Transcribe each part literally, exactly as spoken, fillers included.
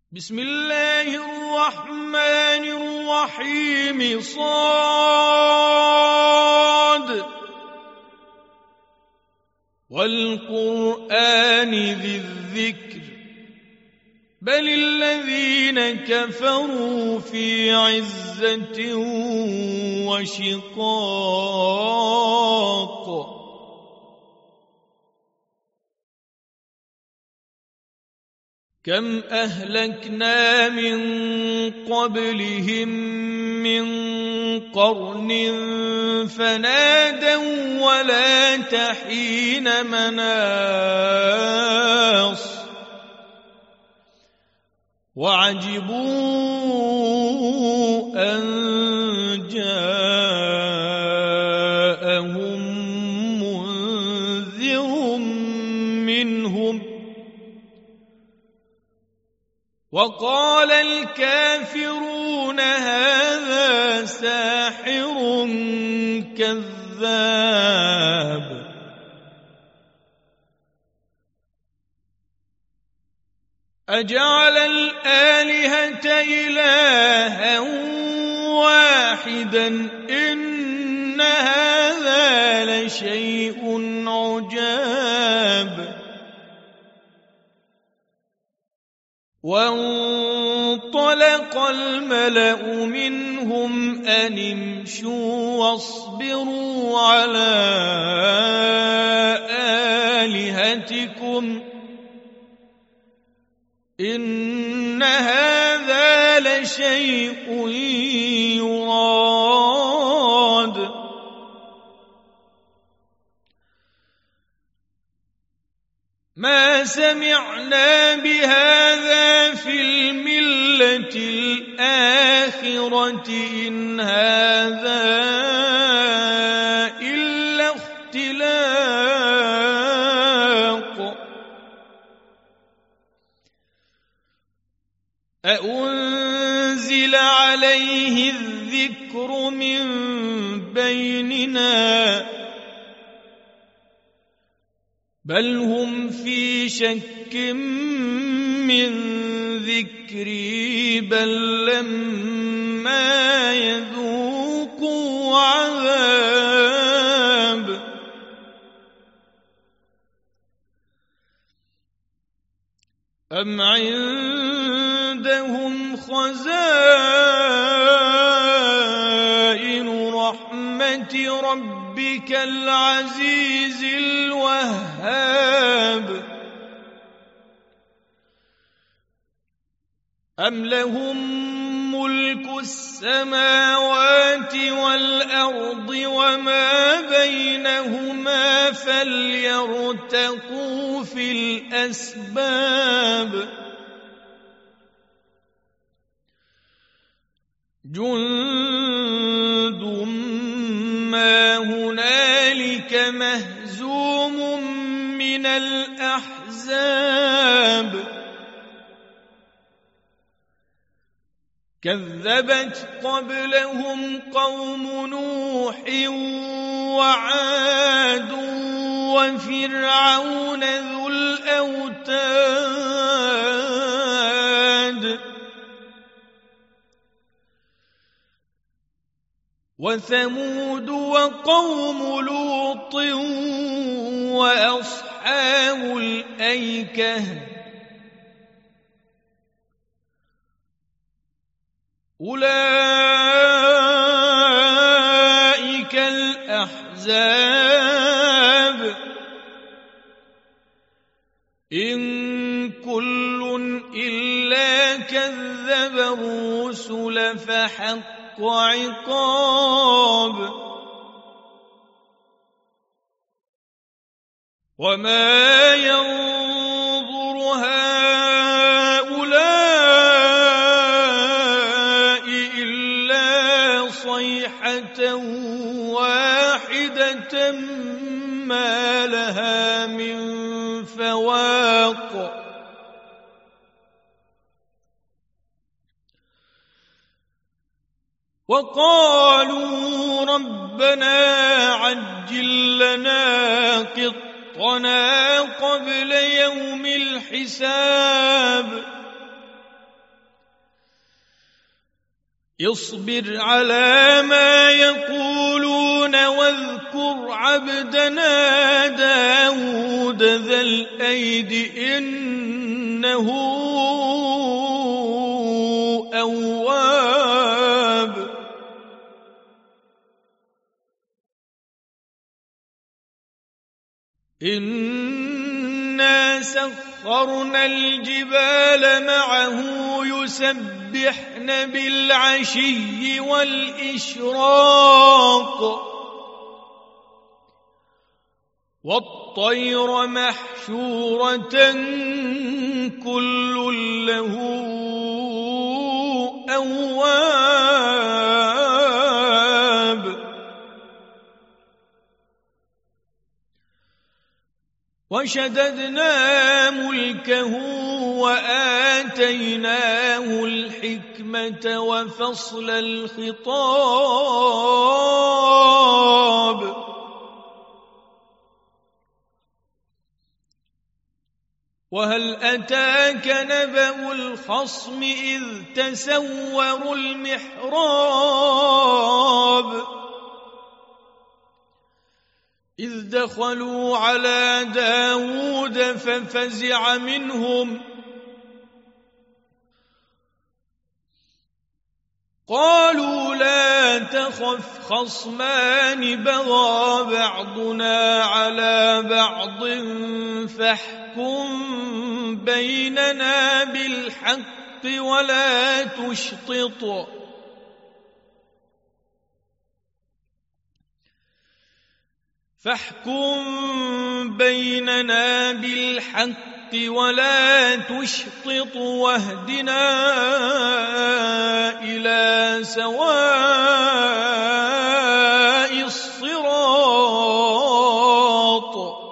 بسم الله الرحمن الرحيم صاد والقرآن ذي الذكر بل الذين كفروا في عزة وشقاق كم أهلكنا من قبلهم من قرن فنادوا ولا تحين مناص وعجبوا أن جاءهم منذر منهم وقال الكافرون هذا ساحر كذاب أجعل الآلهة إلها واحدا إن هذا لشيء عجاب وانطلق الملأ منهم أن امشوا واصبروا على آلهتكم إن هذا لشيء يراد ما سمعنا بهذا في الملة الآخرة إن هذا إلا اختلاق أأنزل عليه الذكر من بيننا بل هم في شك من ذكري بل لما يذوقوا عذاب أم عندهم خزائن رحمة ربك العزيز الوهاب أم لهم ملك السماوات والأرض وما بينهما فليرتقوا في الأسباب جند ما هنالك مهزوم من الأحزاب كذبت قبلهم قوم نوح وعاد وفرعون ذو الأوتاد وثمود وقوم لوط وأصحاب الأيكة أولئك الأحزاب إن كل إلا كذب الرسل فحق عقاب وما ينظر هؤلاء إلا صيحة واحدة ما لها من فواق وقالوا ربنا عجل لنا قطنا قبل يوم الحساب اصبر على ما يقولون واذكر عبدنا داود ذا الأيد إنه أواب إنا سخرنا الجبال معه يسبحن بالعشي والإشراق والطير محشورة كل له أواب وشددنا ملكه وآتيناه الحكمة وفصل الخطاب وهل أتاك نبأ الخصم إذ تسوروا المحراب إذ دخلوا على داود ففزع منهم قالوا لا تخف خصمان بغى بعضنا على بعض فاحكم بيننا بالحق ولا تشطط فاحكم بيننا بالحق ولا تشطط واهدنا إلى سواء الصراط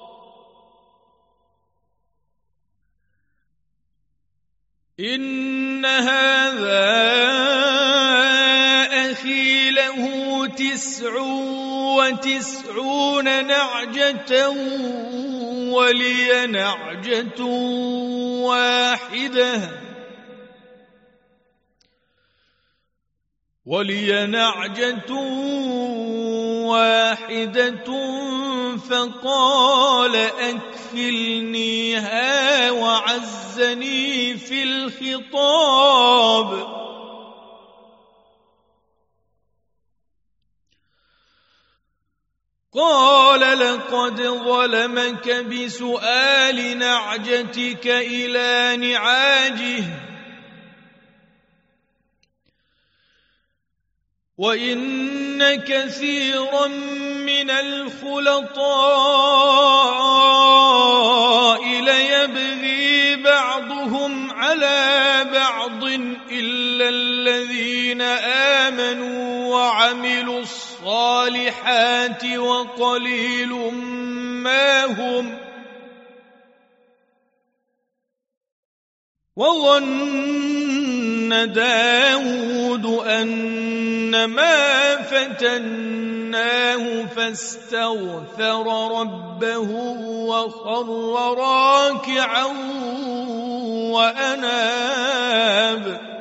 إن هذا أخي له تسع وتسعون نعجة ولي نعجة واحدة ولي نعجة واحدة فقال أكفلنيها وعزني في الخطاب قال لقد ظلمك بسؤال نعجتك إلى نعاجه وإن كثيرا من الخلطاء ليبغي بعضهم على بعض إلا الذين آمنوا وعملوا الصالحات وقليل ما هم وظن داود أنما فتناه فاستغفر ربه وخر راكعا وأناب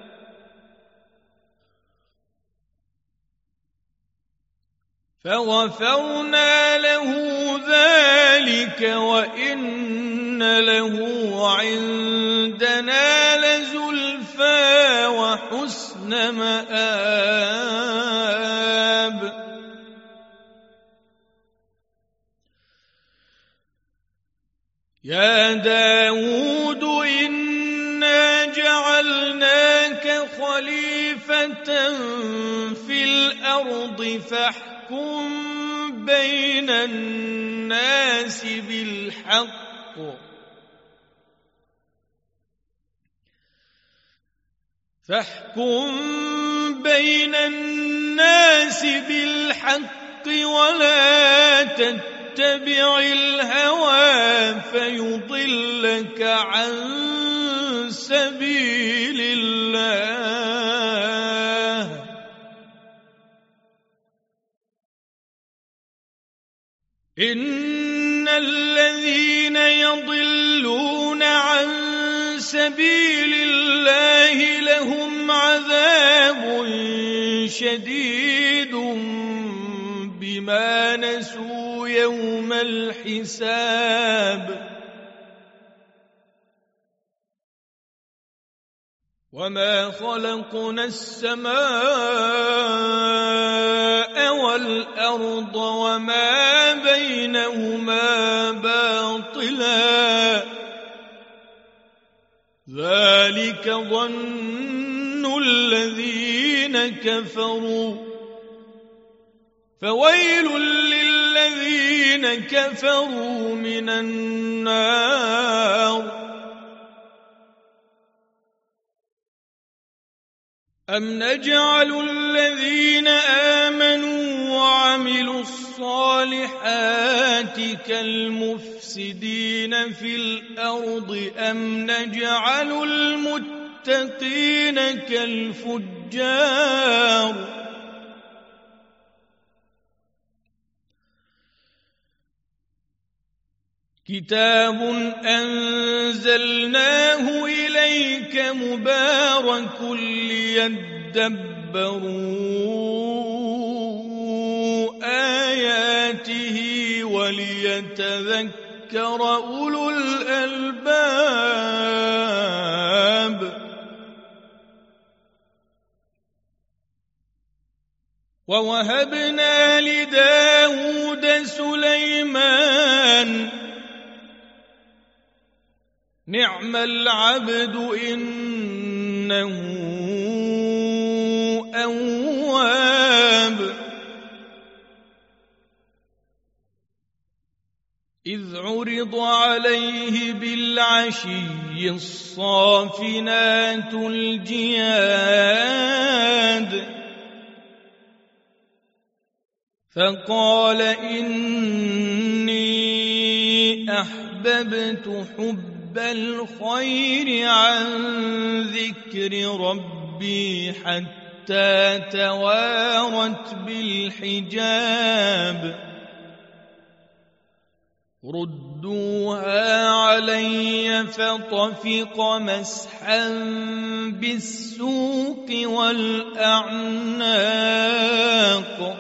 فغفرنا له ذلك وإن له عندنا لزلفى وحسن مآب يا داود إنا جعلناك خليفة في الأرض فاحكم بين الناس بالحق فاحكم بين الناس بالحق ولا تتبع الهوى فيضلك عن سبيل الله إن الذين يضلون عن سبيل الله لهم عذاب شديد بما نسوا يوم الحساب وما خلقنا السماء والأرض وما بينهما باطلا ذلك ظن الذين كفروا فويل للذين كفروا من النار أم نجعل الذين آمنوا وعملوا الصالحات كالمفسدين في الأرض أم نجعل المتقين كالفجار كتاب أنزلناه إليك مبارك ليدبروا آياته وليتذكر أولو الألباب ووهبنا لداود سليمان نعم العبد إنه أواب إذ عرض عليه بالعشي الصافنات الجياد فقال إني أحببت حب الخير عن ذكر ربي حتى توارت بالحجاب ردوها علي فطفق مسحا بالسوق والأعناق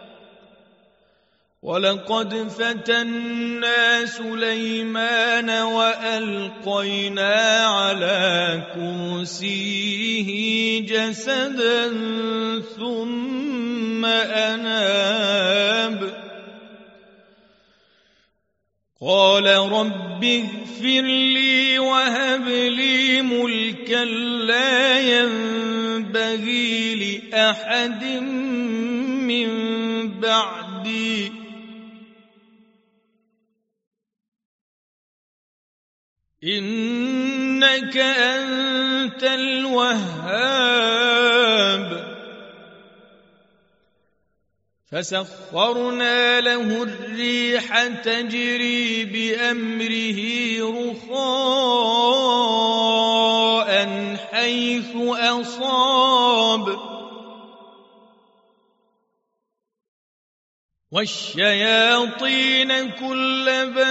ولقد فتنا سليمان وألقينا على كرسيه جسدا ثم أناب قال رب اغفر لي وهب لي ملكا لا ينبغي لأحد من بعدي إنك أنت الوهاب فسخرنا له الريح تجري بأمره رخاء حيث أصاب والشياطين كل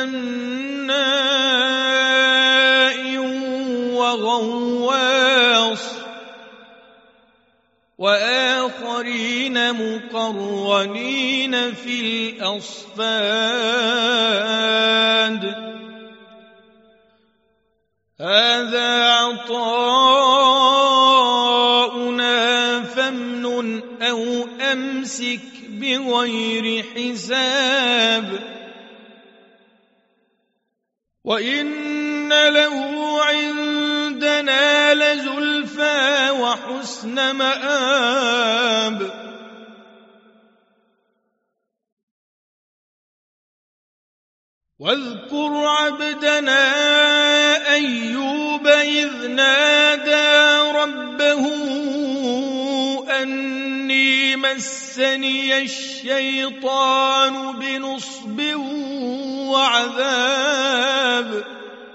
بناء وغواص وآخرين مقرنين في الأصفاد هذا عطاؤنا فامنن أو أمسك بغير حساب وإن له عندنا لزلفى وحسن مآب واذكر عبدنا أيوب إذ نادى ربه أني مسني الشيطان بنصب وعذاب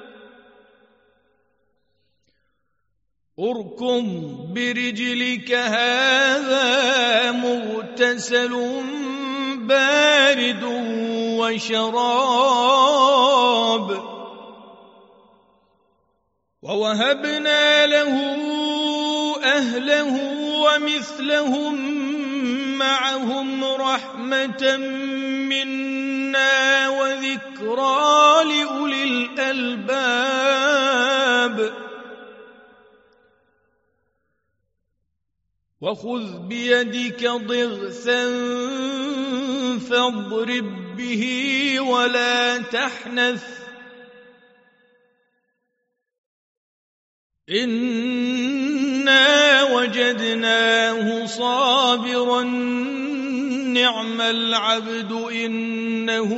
اركض برجلك هذا مغتسل بارد وشراب ووهبنا له أهله ومثلهم معهم رحمة منا وذكرى لأولي الألباب وخذ بيدك ضغثا فاضرب به ولا تحنث إنا وجدناه صابرا نعم العبد إنه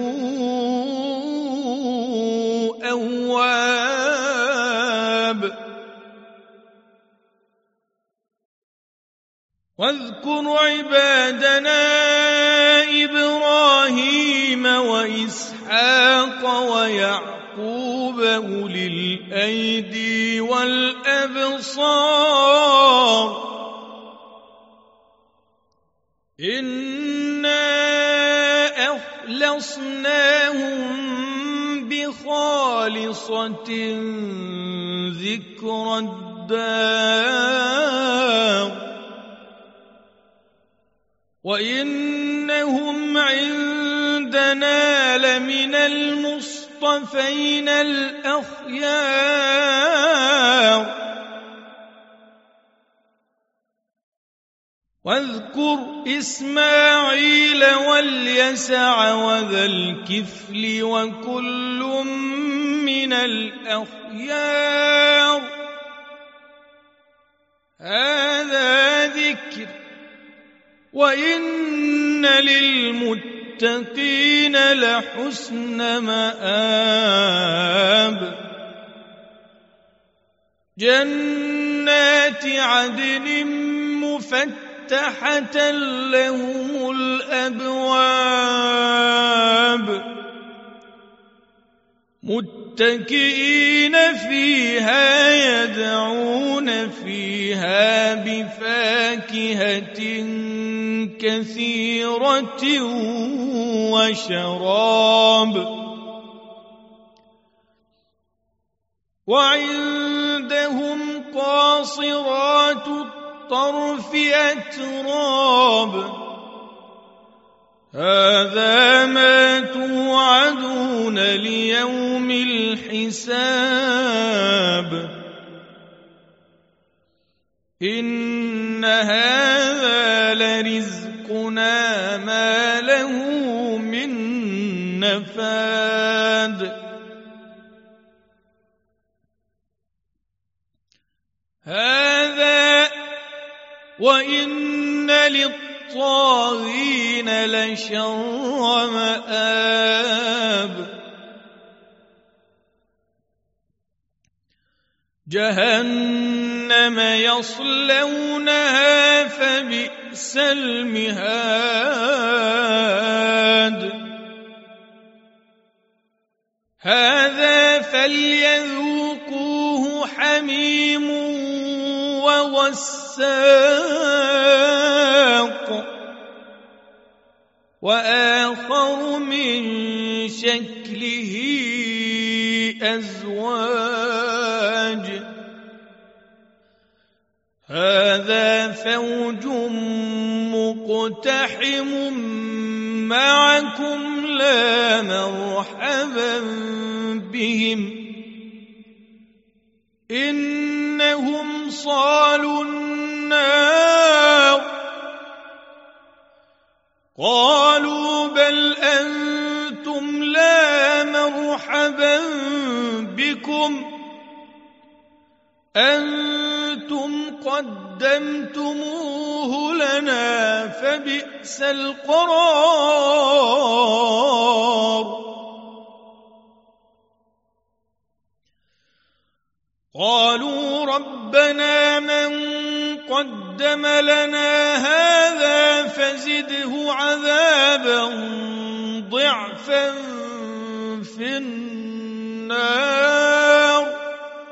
أواب واذكر عبادنا إبراهيم وإسحاق ويعقوب أولي الأيدي والأبصار إنا أخلصناهم بخالصة ذكر الدار وإنهم عندنا لمن المصطفين الأخيار واذكر إسماعيل واليسع وذا الكفل وكل من الأخيار هذا ذكر وإن للمتقين لحسن مآب جنات عدن مفتحة لهم الأبواب متكئين فيها يدعون فيها بفاكهة كثيرة وشراب وعندهم قاصرات الطرف أتراب هذا ما توعدون ليوم الحساب إن هذا لرزقنا ما له من نفاد هذا وإن للطاغين لشر مآب جهنم يصلونها فبئس المهاد هذا فليذوقوه حميم وغساق وآخر من شكله أزواج هذا فوج مقتحم معكم لا مرحبا بهم إنهم صالوا النار قالوا بل أنتم لا مرحبا بكم أنتم قدمتموه لنا فبئس القرار قالوا ربنا من قدم لنا هذا فزده عذابا ضعفا في النار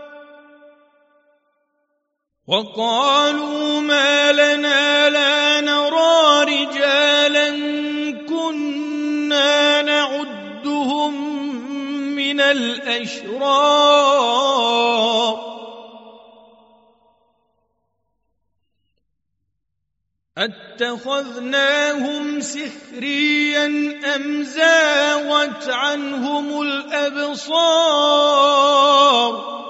وقالوا ما لنا لا نرى رجالا كنا نعدهم من الأشرار أتخذناهم سخريا أم زاغت عنهم الأبصار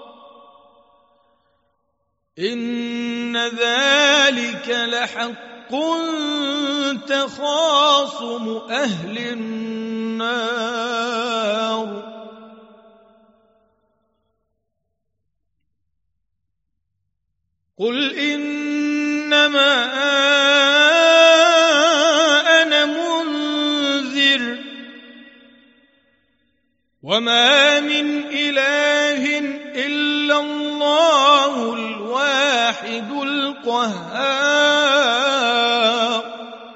إن ذلك لحق تخاصم أهل النار قل إنما أنا منذر وما من إله إلا الله الواحد القهار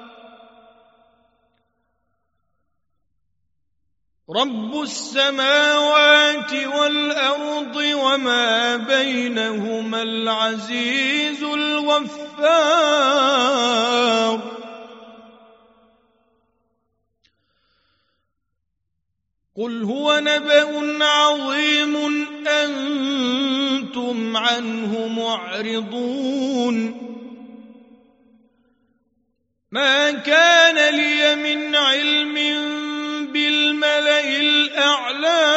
رب السماوات والأرض وما بينهما العزيز الغفار قل هو نبأ عظيم أنتم عنه معرضون ما كان لي من علم بالملئ الأعلى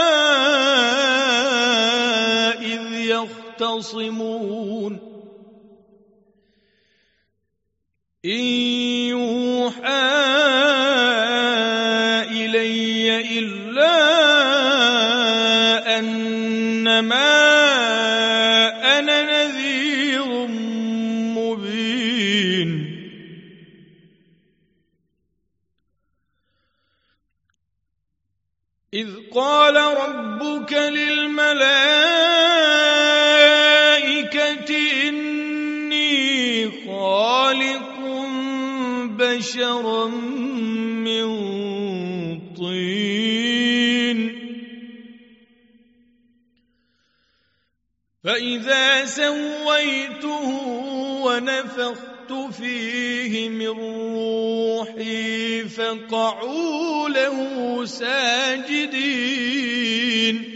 إذ يختصمون إن يوحى إلي إلا أنما أنا نذير مبين إذ قال ربك للملائكة إني خالق بشرا من طين فإذا سويته ونفخت فيه من روحي فقعوا له ساجدين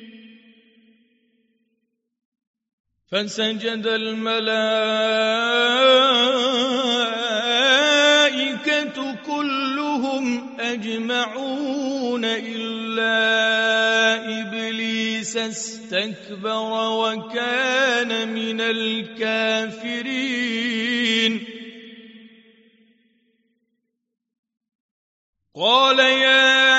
فسجد الملائكة كلهم أجمعون إلا إبليس استكبر وكان من الكافرين قال يا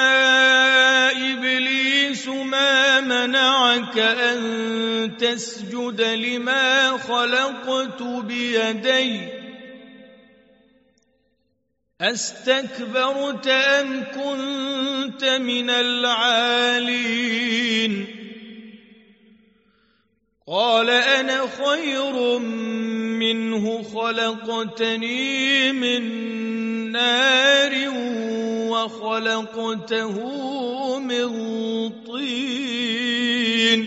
إبليس ما منعك أن تسجد لما خلقت بيدي أستكبرت أم كنت من العالين قال أنا خير منه خلقتني من نار وخلقته من طين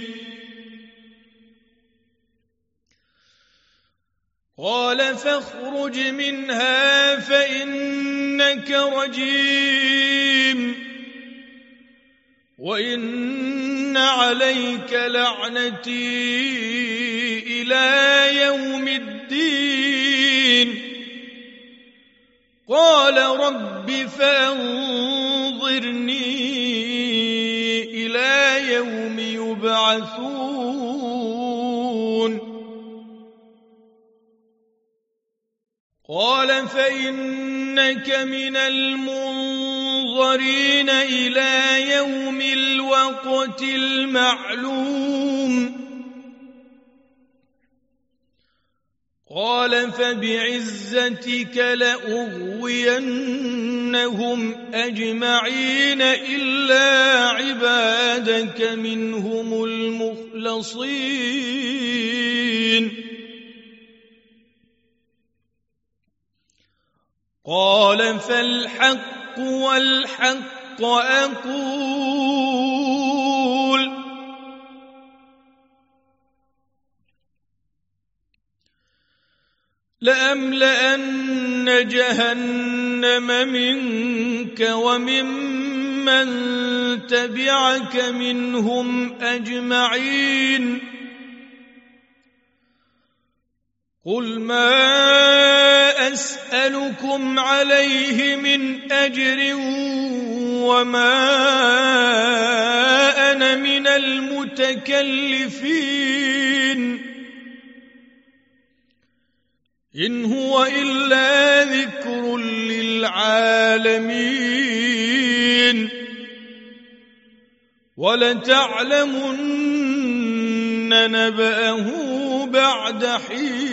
قال فاخرج منها فإنك رجيم وإن عليك لعنتي إلى يوم الدين قال رب فأنظرني إلى يوم يبعثون قال فإنك من المنظرين إلى يوم الوقت المعلوم قال فبعزتك لأغوينهم أجمعين إلا عبادك منهم المخلصين قال فالحق والحق أقول لأملأن جهنم منك وممن تبعك منهم أجمعين قل ما أسألكم عليه من أجر وما أنا من المتكلفين إن هو إلا ذكر للعالمين ولتعلمن نبأه بعد حين